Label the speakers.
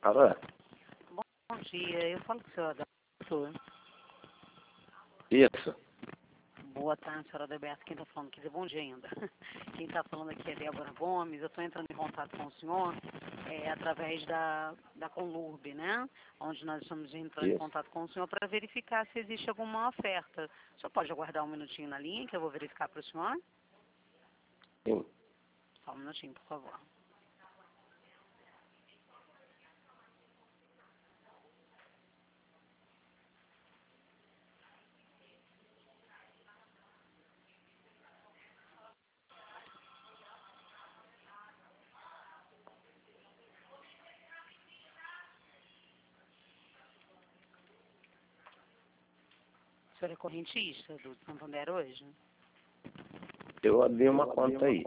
Speaker 1: Alô?
Speaker 2: Bom dia, eu falo com o senhor Adalberto.
Speaker 1: Isso.
Speaker 2: Boa tarde, senhora Adalberto. Quem está falando? Quer dizer, bom dia ainda. Quem está falando aqui é Débora Gomes. Eu estou entrando em contato com o senhor através da Conlurb, né? Onde nós estamos entrando em contato com o senhor para verificar se existe alguma oferta. O senhor pode aguardar um minutinho na linha que eu vou verificar para o senhor?
Speaker 1: Sim.
Speaker 2: Só um minutinho, por favor. O senhor é correntista do Santander hoje?
Speaker 1: Eu abri uma conta aí.